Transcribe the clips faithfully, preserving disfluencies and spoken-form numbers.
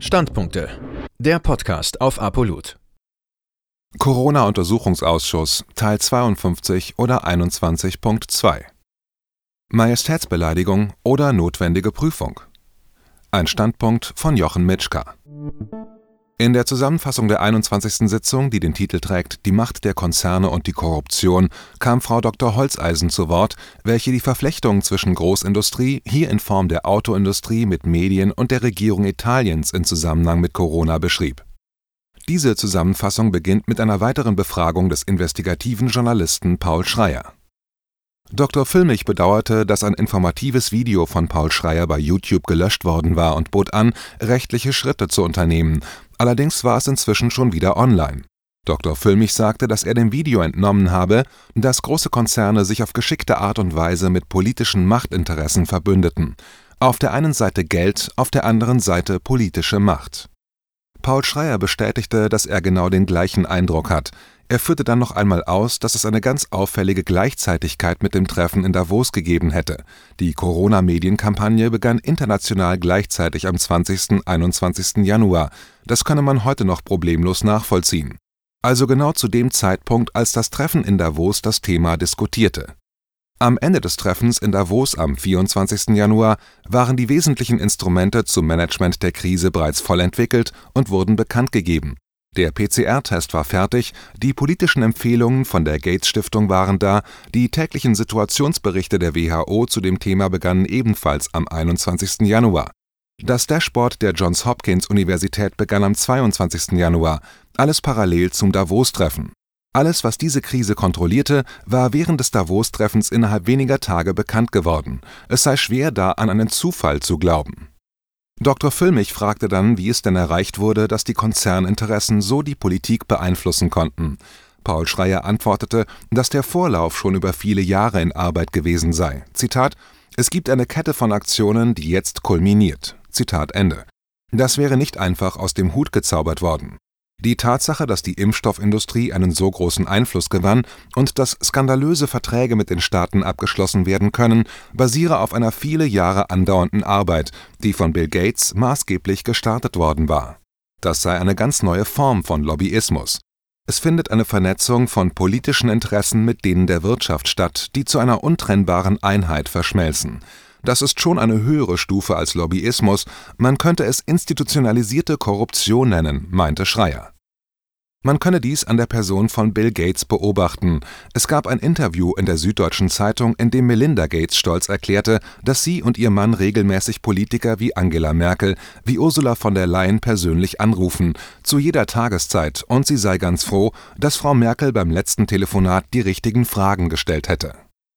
Standpunkte. Der Podcast auf Apolut. Corona-Untersuchungsausschuss Teil zweiundfünfzig oder einundzwanzig Punkt zwei. Majestätsbeleidigung oder notwendige Prüfung. Ein Standpunkt von Jochen Mitschka. In der Zusammenfassung der einundzwanzigsten Sitzung, die den Titel trägt »Die Macht der Konzerne und die Korruption«, kam Frau Doktor Holzeisen zu Wort, welche die Verflechtung zwischen Großindustrie, hier in Form der Autoindustrie, mit Medien und der Regierung Italiens in Zusammenhang mit Corona beschrieb. Diese Zusammenfassung beginnt mit einer weiteren Befragung des investigativen Journalisten Paul Schreyer. Doktor Füllmich bedauerte, dass ein informatives Video von Paul Schreyer bei YouTube gelöscht worden war und bot an, rechtliche Schritte zu unternehmen. Allerdings war es inzwischen schon wieder online. Doktor Füllmich sagte, dass er dem Video entnommen habe, dass große Konzerne sich auf geschickte Art und Weise mit politischen Machtinteressen verbündeten. Auf der einen Seite Geld, auf der anderen Seite politische Macht. Paul Schreyer bestätigte, dass er genau den gleichen Eindruck hat. Er führte dann noch einmal aus, dass es eine ganz auffällige Gleichzeitigkeit mit dem Treffen in Davos gegeben hätte. Die Corona-Medienkampagne begann international gleichzeitig am zwanzigsten und einundzwanzigsten Januar. Das könne man heute noch problemlos nachvollziehen. Also genau zu dem Zeitpunkt, als das Treffen in Davos das Thema diskutierte. Am Ende des Treffens in Davos am vierundzwanzigsten Januar waren die wesentlichen Instrumente zum Management der Krise bereits voll entwickelt und wurden bekannt gegeben. Der P C R-Test war fertig, die politischen Empfehlungen von der Gates-Stiftung waren da, die täglichen Situationsberichte der W H O zu dem Thema begannen ebenfalls am einundzwanzigsten Januar. Das Dashboard der Johns Hopkins Universität begann am zweiundzwanzigsten Januar, alles parallel zum Davos-Treffen. Alles, was diese Krise kontrollierte, war während des Davos-Treffens innerhalb weniger Tage bekannt geworden. Es sei schwer, da an einen Zufall zu glauben. Doktor Füllmich fragte dann, wie es denn erreicht wurde, dass die Konzerninteressen so die Politik beeinflussen konnten. Paul Schreyer antwortete, dass der Vorlauf schon über viele Jahre in Arbeit gewesen sei. Zitat: »Es gibt eine Kette von Aktionen, die jetzt kulminiert.« Zitat Ende. Das wäre nicht einfach aus dem Hut gezaubert worden. Die Tatsache, dass die Impfstoffindustrie einen so großen Einfluss gewann und dass skandalöse Verträge mit den Staaten abgeschlossen werden können, basiere auf einer viele Jahre andauernden Arbeit, die von Bill Gates maßgeblich gestartet worden war. Das sei eine ganz neue Form von Lobbyismus. Es findet eine Vernetzung von politischen Interessen mit denen der Wirtschaft statt, die zu einer untrennbaren Einheit verschmelzen. Das ist schon eine höhere Stufe als Lobbyismus, man könnte es institutionalisierte Korruption nennen, meinte Schreyer. Man könne dies an der Person von Bill Gates beobachten. Es gab ein Interview in der Süddeutschen Zeitung, in dem Melinda Gates stolz erklärte, dass sie und ihr Mann regelmäßig Politiker wie Angela Merkel, wie Ursula von der Leyen persönlich anrufen, zu jeder Tageszeit, und sie sei ganz froh, dass Frau Merkel beim letzten Telefonat die richtigen Fragen gestellt hätte.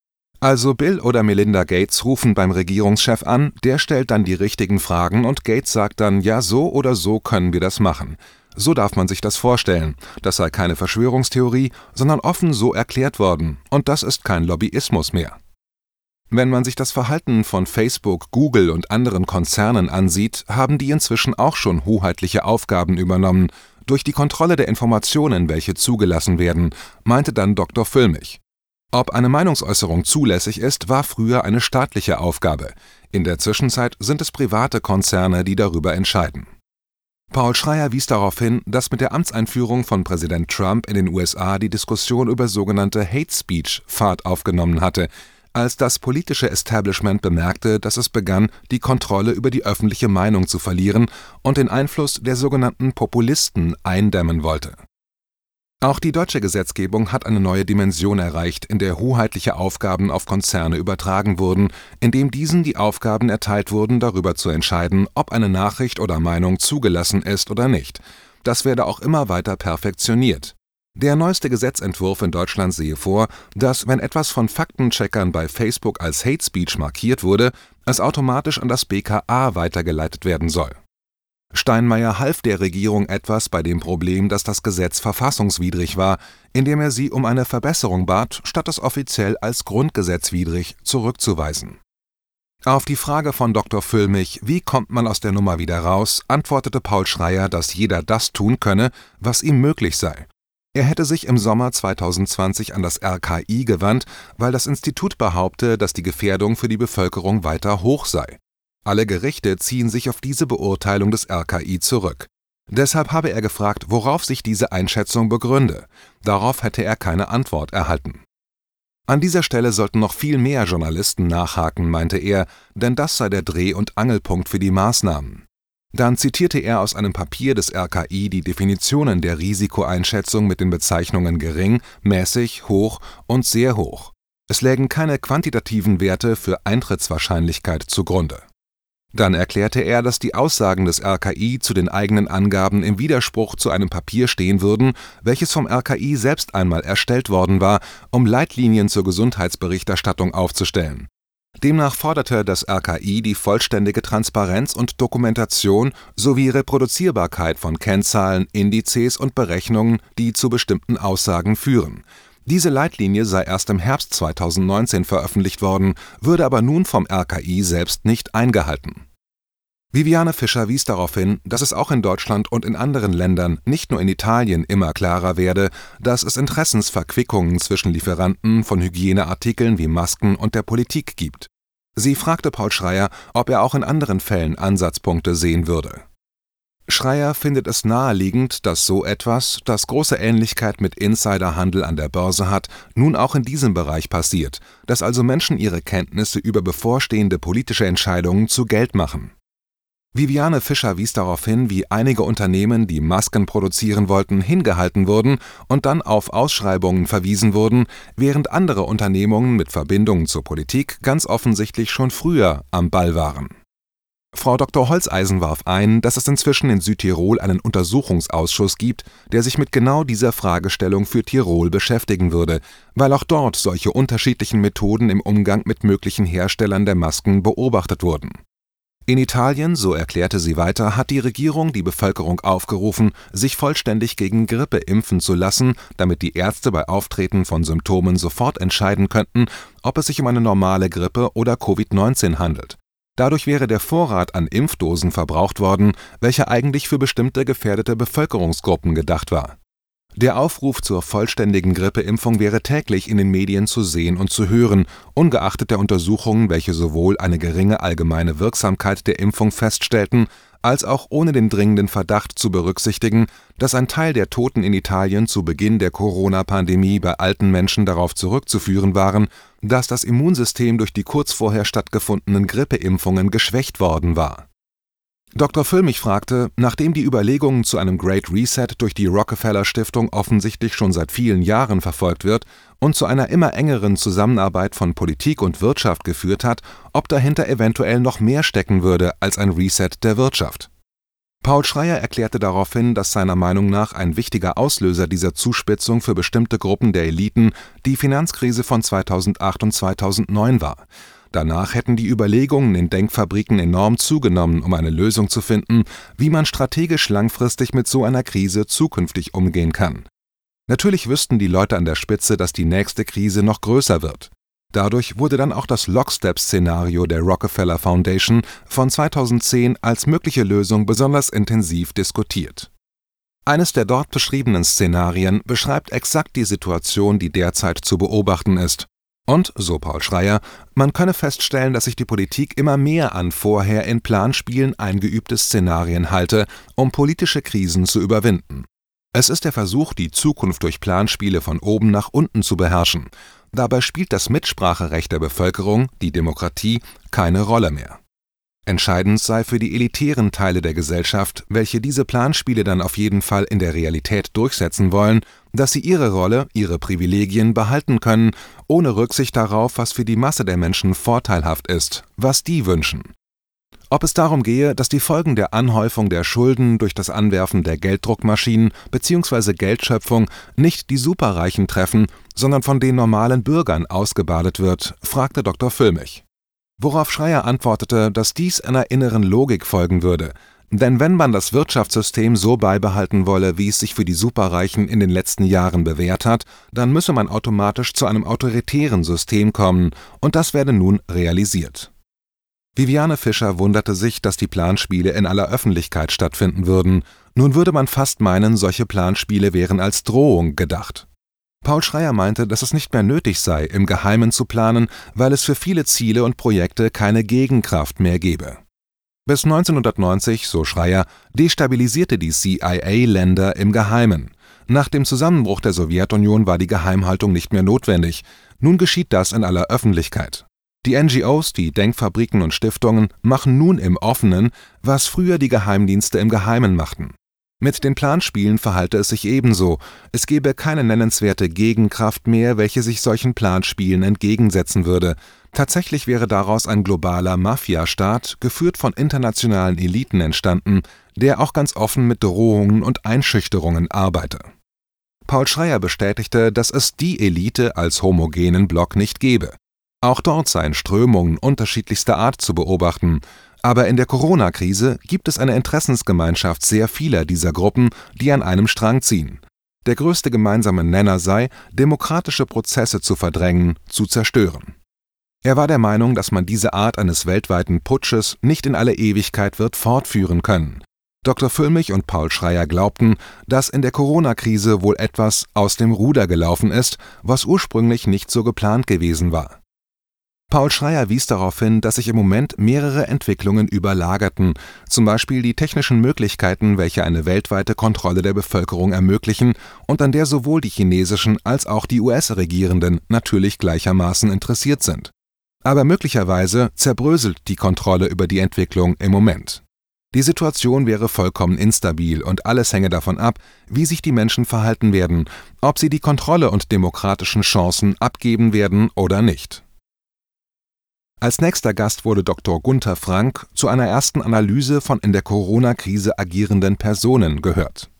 Also Bill oder Melinda Gates rufen beim Regierungschef an, der stellt dann die richtigen Fragen und Gates sagt dann, ja, so oder so können wir das machen. So darf man sich das vorstellen. Das sei keine Verschwörungstheorie, sondern offen so erklärt worden. Und das ist kein Lobbyismus mehr. Wenn man sich das Verhalten von Facebook, Google und anderen Konzernen ansieht, haben die inzwischen auch schon hoheitliche Aufgaben übernommen, durch die Kontrolle der Informationen, welche zugelassen werden, meinte dann Doktor Füllmich. Ob eine Meinungsäußerung zulässig ist, war früher eine staatliche Aufgabe. In der Zwischenzeit sind es private Konzerne, die darüber entscheiden. Paul Schreyer wies darauf hin, dass mit der Amtseinführung von Präsident Trump in den U S A die Diskussion über sogenannte Hate Speech Fahrt aufgenommen hatte, als das politische Establishment bemerkte, dass es begann, die Kontrolle über die öffentliche Meinung zu verlieren und den Einfluss der sogenannten Populisten eindämmen wollte. Auch die deutsche Gesetzgebung hat eine neue Dimension erreicht, in der hoheitliche Aufgaben auf Konzerne übertragen wurden, indem diesen die Aufgaben erteilt wurden, darüber zu entscheiden, ob eine Nachricht oder Meinung zugelassen ist oder nicht. Das werde auch immer weiter perfektioniert. Der neueste Gesetzentwurf in Deutschland sehe vor, dass, wenn etwas von Faktencheckern bei Facebook als Hate Speech markiert wurde, es automatisch an das B K A weitergeleitet werden soll. Steinmeier half der Regierung etwas bei dem Problem, dass das Gesetz verfassungswidrig war, indem er sie um eine Verbesserung bat, statt es offiziell als grundgesetzwidrig zurückzuweisen. Auf die Frage von Doktor Füllmich, wie kommt man aus der Nummer wieder raus, antwortete Paul Schreyer, dass jeder das tun könne, was ihm möglich sei. Er hätte sich im Sommer zweitausendzwanzig an das R K I gewandt, weil das Institut behaupte, dass die Gefährdung für die Bevölkerung weiter hoch sei. Alle Gerichte ziehen sich auf diese Beurteilung des R K I zurück. Deshalb habe er gefragt, worauf sich diese Einschätzung begründe. Darauf hätte er keine Antwort erhalten. An dieser Stelle sollten noch viel mehr Journalisten nachhaken, meinte er, denn das sei der Dreh- und Angelpunkt für die Maßnahmen. Dann zitierte er aus einem Papier des R K I die Definitionen der Risikoeinschätzung mit den Bezeichnungen gering, mäßig, hoch und sehr hoch. Es lägen keine quantitativen Werte für Eintrittswahrscheinlichkeit zugrunde. Dann erklärte er, dass die Aussagen des R K I zu den eigenen Angaben im Widerspruch zu einem Papier stehen würden, welches vom R K I selbst einmal erstellt worden war, um Leitlinien zur Gesundheitsberichterstattung aufzustellen. Demnach forderte das R K I die vollständige Transparenz und Dokumentation sowie Reproduzierbarkeit von Kennzahlen, Indizes und Berechnungen, die zu bestimmten Aussagen führen. Diese Leitlinie sei erst im Herbst zweitausendneunzehn veröffentlicht worden, würde aber nun vom R K I selbst nicht eingehalten. Viviane Fischer wies darauf hin, dass es auch in Deutschland und in anderen Ländern, nicht nur in Italien, immer klarer werde, dass es Interessensverquickungen zwischen Lieferanten von Hygieneartikeln wie Masken und der Politik gibt. Sie fragte Paul Schreyer, ob er auch in anderen Fällen Ansatzpunkte sehen würde. Schreyer findet es naheliegend, dass so etwas, das große Ähnlichkeit mit Insiderhandel an der Börse hat, nun auch in diesem Bereich passiert, dass also Menschen ihre Kenntnisse über bevorstehende politische Entscheidungen zu Geld machen. Viviane Fischer wies darauf hin, wie einige Unternehmen, die Masken produzieren wollten, hingehalten wurden und dann auf Ausschreibungen verwiesen wurden, während andere Unternehmungen mit Verbindungen zur Politik ganz offensichtlich schon früher am Ball waren. Frau Doktor Holzeisen warf ein, dass es inzwischen in Südtirol einen Untersuchungsausschuss gibt, der sich mit genau dieser Fragestellung für Tirol beschäftigen würde, weil auch dort solche unterschiedlichen Methoden im Umgang mit möglichen Herstellern der Masken beobachtet wurden. In Italien, so erklärte sie weiter, hat die Regierung die Bevölkerung aufgerufen, sich vollständig gegen Grippe impfen zu lassen, damit die Ärzte bei Auftreten von Symptomen sofort entscheiden könnten, ob es sich um eine normale Grippe oder Covid neunzehn handelt. Dadurch wäre der Vorrat an Impfdosen verbraucht worden, welcher eigentlich für bestimmte gefährdete Bevölkerungsgruppen gedacht war. Der Aufruf zur vollständigen Grippeimpfung wäre täglich in den Medien zu sehen und zu hören, ungeachtet der Untersuchungen, welche sowohl eine geringe allgemeine Wirksamkeit der Impfung feststellten, als auch ohne den dringenden Verdacht zu berücksichtigen, dass ein Teil der Toten in Italien zu Beginn der Corona-Pandemie bei alten Menschen darauf zurückzuführen waren, dass das Immunsystem durch die kurz vorher stattgefundenen Grippeimpfungen geschwächt worden war. Doktor Füllmich fragte, nachdem die Überlegungen zu einem Great Reset durch die Rockefeller-Stiftung offensichtlich schon seit vielen Jahren verfolgt wird und zu einer immer engeren Zusammenarbeit von Politik und Wirtschaft geführt hat, ob dahinter eventuell noch mehr stecken würde als ein Reset der Wirtschaft. Paul Schreyer erklärte daraufhin, dass seiner Meinung nach ein wichtiger Auslöser dieser Zuspitzung für bestimmte Gruppen der Eliten die Finanzkrise von zweitausendacht und zweitausendneun war. Danach hätten die Überlegungen in Denkfabriken enorm zugenommen, um eine Lösung zu finden, wie man strategisch langfristig mit so einer Krise zukünftig umgehen kann. Natürlich wüssten die Leute an der Spitze, dass die nächste Krise noch größer wird. Dadurch wurde dann auch das Lockstep-Szenario der Rockefeller Foundation von zweitausendzehn als mögliche Lösung besonders intensiv diskutiert. Eines der dort beschriebenen Szenarien beschreibt exakt die Situation, die derzeit zu beobachten ist. Und, so Paul Schreyer, man könne feststellen, dass sich die Politik immer mehr an vorher in Planspielen eingeübte Szenarien halte, um politische Krisen zu überwinden. Es ist der Versuch, die Zukunft durch Planspiele von oben nach unten zu beherrschen. Dabei spielt das Mitspracherecht der Bevölkerung, die Demokratie, keine Rolle mehr. Entscheidend sei für die elitären Teile der Gesellschaft, welche diese Planspiele dann auf jeden Fall in der Realität durchsetzen wollen, dass sie ihre Rolle, ihre Privilegien behalten können, ohne Rücksicht darauf, was für die Masse der Menschen vorteilhaft ist, was die wünschen. Ob es darum gehe, dass die Folgen der Anhäufung der Schulden durch das Anwerfen der Gelddruckmaschinen bzw. Geldschöpfung nicht die Superreichen treffen, sondern von den normalen Bürgern ausgebadet wird, fragte Doktor Füllmich. Worauf Schreyer antwortete, dass dies einer inneren Logik folgen würde. Denn wenn man das Wirtschaftssystem so beibehalten wolle, wie es sich für die Superreichen in den letzten Jahren bewährt hat, dann müsse man automatisch zu einem autoritären System kommen, und das werde nun realisiert. Viviane Fischer wunderte sich, dass die Planspiele in aller Öffentlichkeit stattfinden würden. Nun würde man fast meinen, solche Planspiele wären als Drohung gedacht. Paul Schreyer meinte, dass es nicht mehr nötig sei, im Geheimen zu planen, weil es für viele Ziele und Projekte keine Gegenkraft mehr gebe. Bis neunzehnhundertneunzig, so Schreyer, destabilisierte die C I A Länder im Geheimen. Nach dem Zusammenbruch der Sowjetunion war die Geheimhaltung nicht mehr notwendig. Nun geschieht das in aller Öffentlichkeit. Die N G Os, die Denkfabriken und Stiftungen, machen nun im Offenen, was früher die Geheimdienste im Geheimen machten. Mit den Planspielen verhalte es sich ebenso. Es gäbe keine nennenswerte Gegenkraft mehr, welche sich solchen Planspielen entgegensetzen würde. Tatsächlich wäre daraus ein globaler Mafiastaat, geführt von internationalen Eliten entstanden, der auch ganz offen mit Drohungen und Einschüchterungen arbeite. Paul Schreyer bestätigte, dass es die Elite als homogenen Block nicht gebe. Auch dort seien Strömungen unterschiedlichster Art zu beobachten. Aber in der Corona-Krise gibt es eine Interessensgemeinschaft sehr vieler dieser Gruppen, die an einem Strang ziehen. Der größte gemeinsame Nenner sei, demokratische Prozesse zu verdrängen, zu zerstören. Er war der Meinung, dass man diese Art eines weltweiten Putsches nicht in alle Ewigkeit wird fortführen können. Doktor Füllmich und Paul Schreyer glaubten, dass in der Corona-Krise wohl etwas aus dem Ruder gelaufen ist, was ursprünglich nicht so geplant gewesen war. Paul Schreyer wies darauf hin, dass sich im Moment mehrere Entwicklungen überlagerten, zum Beispiel die technischen Möglichkeiten, welche eine weltweite Kontrolle der Bevölkerung ermöglichen und an der sowohl die chinesischen als auch die U S-Regierenden natürlich gleichermaßen interessiert sind. Aber möglicherweise zerbröselt die Kontrolle über die Entwicklung im Moment. Die Situation wäre vollkommen instabil und alles hänge davon ab, wie sich die Menschen verhalten werden, ob sie die Kontrolle und demokratischen Chancen abgeben werden oder nicht. Als nächster Gast wurde Doktor Gunther Frank zu einer ersten Analyse von in der Corona-Krise agierenden Personen gehört.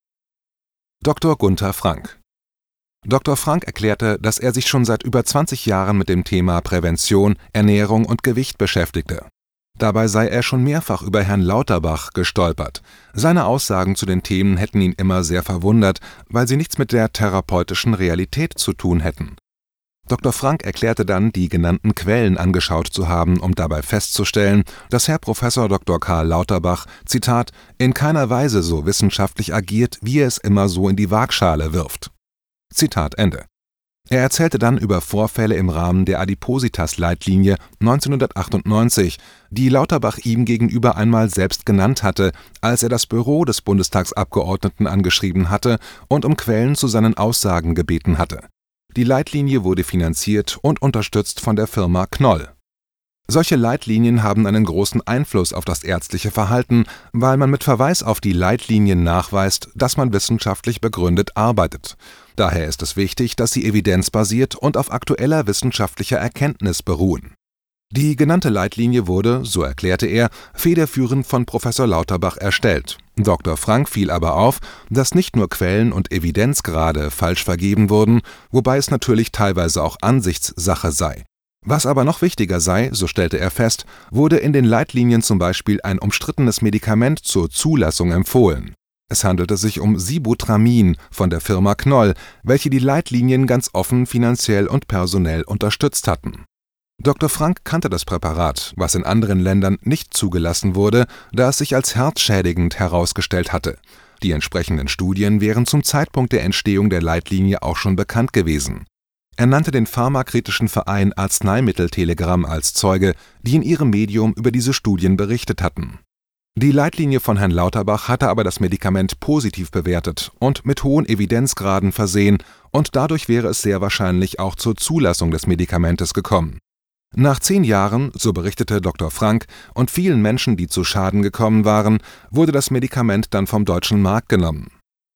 Doktor Gunther Frank Doktor Frank erklärte, dass er sich schon seit über zwanzig Jahren mit dem Thema Prävention, Ernährung und Gewicht beschäftigte. Dabei sei er schon mehrfach über Herrn Lauterbach gestolpert. Seine Aussagen zu den Themen hätten ihn immer sehr verwundert, weil sie nichts mit der therapeutischen Realität zu tun hätten. Doktor Frank erklärte dann, die genannten Quellen angeschaut zu haben, um dabei festzustellen, dass Herr Professor Doktor Karl Lauterbach, Zitat, in keiner Weise so wissenschaftlich agiert, wie er es immer so in die Waagschale wirft. Zitat Ende. Er erzählte dann über Vorfälle im Rahmen der Adipositas-Leitlinie neunzehnhundertachtundneunzig, die Lauterbach ihm gegenüber einmal selbst genannt hatte, als er das Büro des Bundestagsabgeordneten angeschrieben hatte und um Quellen zu seinen Aussagen gebeten hatte. Die Leitlinie wurde finanziert und unterstützt von der Firma Knoll. Solche Leitlinien haben einen großen Einfluss auf das ärztliche Verhalten, weil man mit Verweis auf die Leitlinien nachweist, dass man wissenschaftlich begründet arbeitet. Daher ist es wichtig, dass sie evidenzbasiert und auf aktueller wissenschaftlicher Erkenntnis beruhen. Die genannte Leitlinie wurde, so erklärte er, federführend von Professor Lauterbach erstellt. Doktor Frank fiel aber auf, dass nicht nur Quellen und Evidenzgrade falsch vergeben wurden, wobei es natürlich teilweise auch Ansichtssache sei. Was aber noch wichtiger sei, so stellte er fest, wurde in den Leitlinien zum Beispiel ein umstrittenes Medikament zur Zulassung empfohlen. Es handelte sich um Sibutramine von der Firma Knoll, welche die Leitlinien ganz offen finanziell und personell unterstützt hatten. Doktor Frank kannte das Präparat, was in anderen Ländern nicht zugelassen wurde, da es sich als herzschädigend herausgestellt hatte. Die entsprechenden Studien wären zum Zeitpunkt der Entstehung der Leitlinie auch schon bekannt gewesen. Er nannte den pharmakritischen Verein Arzneimitteltelegramm als Zeuge, die in ihrem Medium über diese Studien berichtet hatten. Die Leitlinie von Herrn Lauterbach hatte aber das Medikament positiv bewertet und mit hohen Evidenzgraden versehen, und dadurch wäre es sehr wahrscheinlich auch zur Zulassung des Medikamentes gekommen. Nach zehn Jahren, so berichtete Doktor Frank, und vielen Menschen, die zu Schaden gekommen waren, wurde das Medikament dann vom deutschen Markt genommen.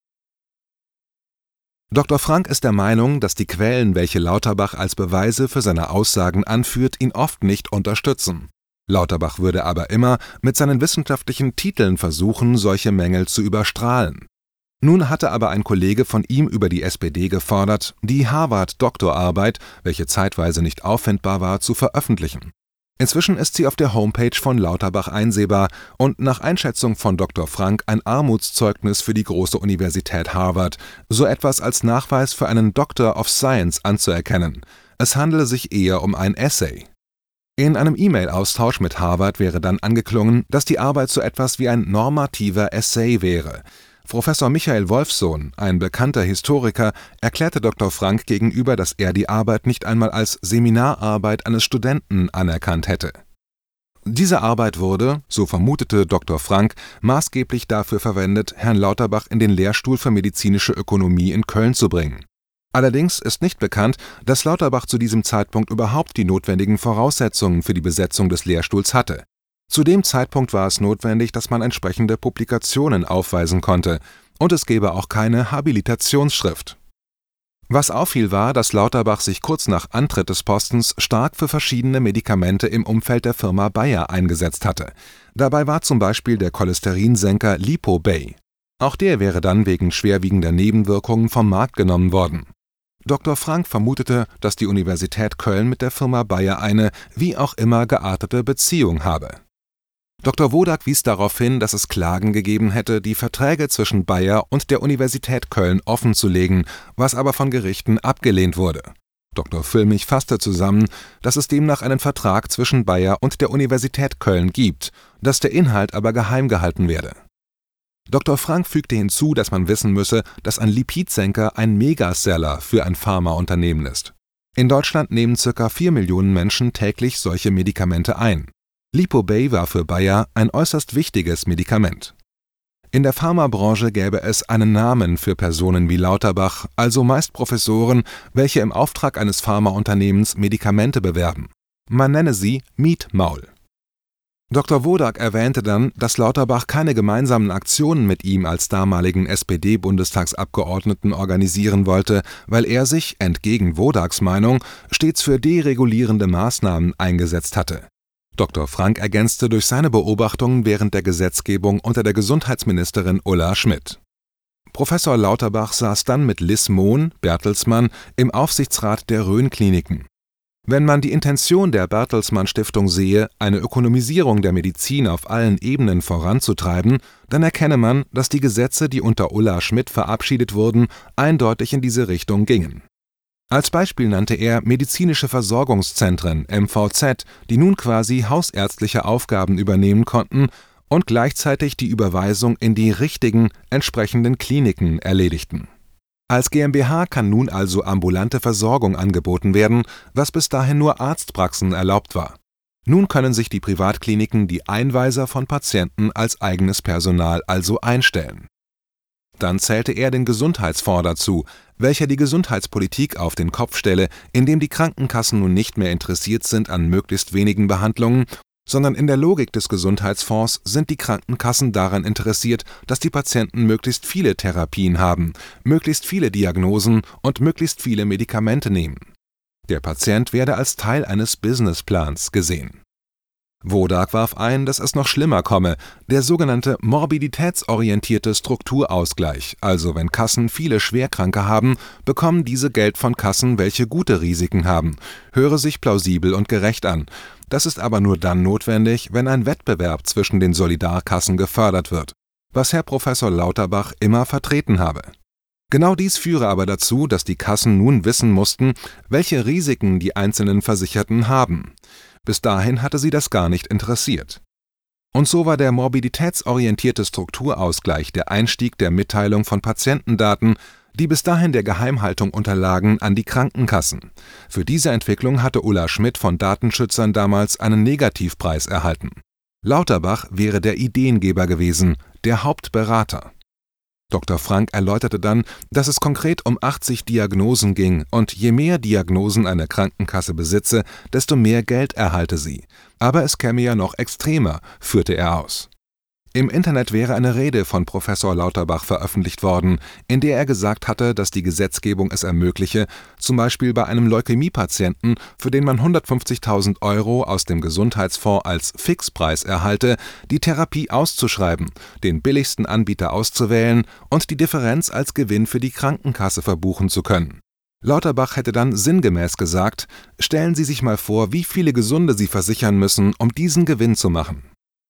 Doktor Frank ist der Meinung, dass die Quellen, welche Lauterbach als Beweise für seine Aussagen anführt, ihn oft nicht unterstützen. Lauterbach würde aber immer mit seinen wissenschaftlichen Titeln versuchen, solche Mängel zu überstrahlen. Nun hatte aber ein Kollege von ihm über die S P D gefordert, die Harvard-Doktorarbeit, welche zeitweise nicht auffindbar war, zu veröffentlichen. Inzwischen ist sie auf der Homepage von Lauterbach einsehbar und nach Einschätzung von Doktor Frank ein Armutszeugnis für die große Universität Harvard, so etwas als Nachweis für einen Doctor of Science anzuerkennen. Es handele sich eher um ein Essay. In einem E-Mail-Austausch mit Harvard wäre dann angeklungen, dass die Arbeit so etwas wie ein normativer Essay wäre. Professor Michael Wolfsohn, ein bekannter Historiker, erklärte Doktor Frank gegenüber, dass er die Arbeit nicht einmal als Seminararbeit eines Studenten anerkannt hätte. Diese Arbeit wurde, so vermutete Doktor Frank, maßgeblich dafür verwendet, Herrn Lauterbach in den Lehrstuhl für medizinische Ökonomie in Köln zu bringen. Allerdings ist nicht bekannt, dass Lauterbach zu diesem Zeitpunkt überhaupt die notwendigen Voraussetzungen für die Besetzung des Lehrstuhls hatte. Zu dem Zeitpunkt war es notwendig, dass man entsprechende Publikationen aufweisen konnte, und es gäbe auch keine Habilitationsschrift. Was auffiel, war, dass Lauterbach sich kurz nach Antritt des Postens stark für verschiedene Medikamente im Umfeld der Firma Bayer eingesetzt hatte. Dabei war zum Beispiel der Cholesterinsenker Lipobay. Auch der wäre dann wegen schwerwiegender Nebenwirkungen vom Markt genommen worden. Doktor Frank vermutete, dass die Universität Köln mit der Firma Bayer eine, wie auch immer geartete Beziehung habe. Doktor Wodak wies darauf hin, dass es Klagen gegeben hätte, die Verträge zwischen Bayer und der Universität Köln offenzulegen, was aber von Gerichten abgelehnt wurde. Doktor Füllmich fasste zusammen, dass es demnach einen Vertrag zwischen Bayer und der Universität Köln gibt, dass der Inhalt aber geheim gehalten werde. Doktor Frank fügte hinzu, dass man wissen müsse, dass ein Lipidsenker ein Megaseller für ein Pharmaunternehmen ist. In Deutschland nehmen ca. vier Millionen Menschen täglich solche Medikamente ein. Lipobay war für Bayer ein äußerst wichtiges Medikament. In der Pharmabranche gäbe es einen Namen für Personen wie Lauterbach, also meist Professoren, welche im Auftrag eines Pharmaunternehmens Medikamente bewerben. Man nenne sie Mietmaul. Doktor Wodak erwähnte dann, dass Lauterbach keine gemeinsamen Aktionen mit ihm als damaligen S P D-Bundestagsabgeordneten organisieren wollte, weil er sich, entgegen Wodaks Meinung, stets für deregulierende Maßnahmen eingesetzt hatte. Doktor Frank ergänzte durch seine Beobachtungen während der Gesetzgebung unter der Gesundheitsministerin Ulla Schmidt. Professor Lauterbach saß dann mit Liz Mohn, Bertelsmann, im Aufsichtsrat der Rhön-Kliniken. Wenn man die Intention der Bertelsmann-Stiftung sehe, eine Ökonomisierung der Medizin auf allen Ebenen voranzutreiben, dann erkenne man, dass die Gesetze, die unter Ulla Schmidt verabschiedet wurden, eindeutig in diese Richtung gingen. Als Beispiel nannte er medizinische Versorgungszentren (M V Z), die nun quasi hausärztliche Aufgaben übernehmen konnten und gleichzeitig die Überweisung in die richtigen, entsprechenden Kliniken erledigten. Als GmbH kann nun also ambulante Versorgung angeboten werden, was bis dahin nur Arztpraxen erlaubt war. Nun können sich die Privatkliniken die Einweiser von Patienten als eigenes Personal also einstellen. Dann zählte er den Gesundheitsfonds dazu, welcher die Gesundheitspolitik auf den Kopf stelle, indem die Krankenkassen nun nicht mehr interessiert sind an möglichst wenigen Behandlungen, sondern in der Logik des Gesundheitsfonds sind die Krankenkassen daran interessiert, dass die Patienten möglichst viele Therapien haben, möglichst viele Diagnosen und möglichst viele Medikamente nehmen. Der Patient werde als Teil eines Businessplans gesehen. Wodak warf ein, dass es noch schlimmer komme, der sogenannte morbiditätsorientierte Strukturausgleich, also wenn Kassen viele Schwerkranke haben, bekommen diese Geld von Kassen, welche gute Risiken haben, höre sich plausibel und gerecht an. Das ist aber nur dann notwendig, wenn ein Wettbewerb zwischen den Solidarkassen gefördert wird, was Herr Professor Lauterbach immer vertreten habe. Genau dies führe aber dazu, dass die Kassen nun wissen mussten, welche Risiken die einzelnen Versicherten haben. Bis dahin hatte sie das gar nicht interessiert. Und so war der morbiditätsorientierte Strukturausgleich der Einstieg der Mitteilung von Patientendaten, die bis dahin der Geheimhaltung unterlagen, an die Krankenkassen. Für diese Entwicklung hatte Ulla Schmidt von Datenschützern damals einen Negativpreis erhalten. Lauterbach wäre der Ideengeber gewesen, der Hauptberater. Doktor Frank erläuterte dann, dass es konkret um achtzig Diagnosen ging und je mehr Diagnosen eine Krankenkasse besitze, desto mehr Geld erhalte sie. Aber es käme ja noch extremer, führte er aus. Im Internet wäre eine Rede von Professor Lauterbach veröffentlicht worden, in der er gesagt hatte, dass die Gesetzgebung es ermögliche, zum Beispiel bei einem Leukämiepatienten, für den man hundertfünfzigtausend Euro aus dem Gesundheitsfonds als Fixpreis erhalte, die Therapie auszuschreiben, den billigsten Anbieter auszuwählen und die Differenz als Gewinn für die Krankenkasse verbuchen zu können. Lauterbach hätte dann sinngemäß gesagt: Stellen Sie sich mal vor, wie viele Gesunde Sie versichern müssen, um diesen Gewinn zu machen.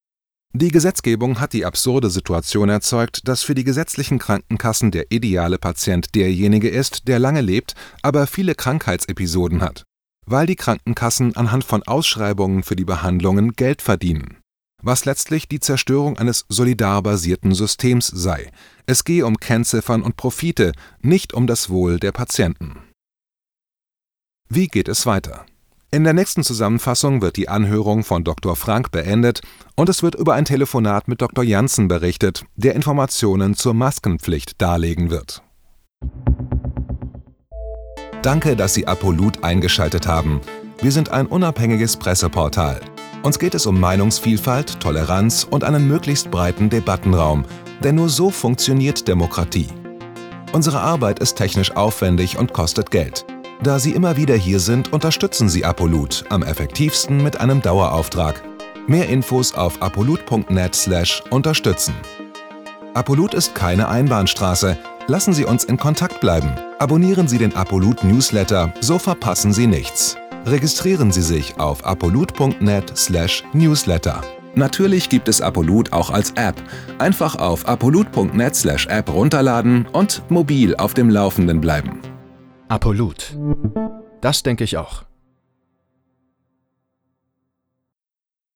Die Gesetzgebung hat die absurde Situation erzeugt, dass für die gesetzlichen Krankenkassen der ideale Patient derjenige ist, der lange lebt, aber viele Krankheitsepisoden hat, weil die Krankenkassen anhand von Ausschreibungen für die Behandlungen Geld verdienen, was letztlich die Zerstörung eines solidarbasierten Systems sei. Es gehe um Kennziffern und Profite, nicht um das Wohl der Patienten. Wie geht es weiter? In der nächsten Zusammenfassung wird die Anhörung von Doktor Frank beendet und es wird über ein Telefonat mit Doktor Janssen berichtet, der Informationen zur Maskenpflicht darlegen wird. Danke, dass Sie Apolut eingeschaltet haben. Wir sind ein unabhängiges Presseportal. Uns geht es um Meinungsvielfalt, Toleranz und einen möglichst breiten Debattenraum, denn nur so funktioniert Demokratie. Unsere Arbeit ist technisch aufwendig und kostet Geld. Da Sie immer wieder hier sind, unterstützen Sie Apolut am effektivsten mit einem Dauerauftrag. Mehr Infos auf apolut punkt net slash unterstützen. Apolut ist keine Einbahnstraße. Lassen Sie uns in Kontakt bleiben. Abonnieren Sie den Apolut Newsletter, so verpassen Sie nichts. Registrieren Sie sich auf apolut punkt net slash newsletter. Natürlich gibt es Apolut auch als App. Einfach auf apolut punkt net slash app runterladen und mobil auf dem Laufenden bleiben. Apolut. Das denke ich auch.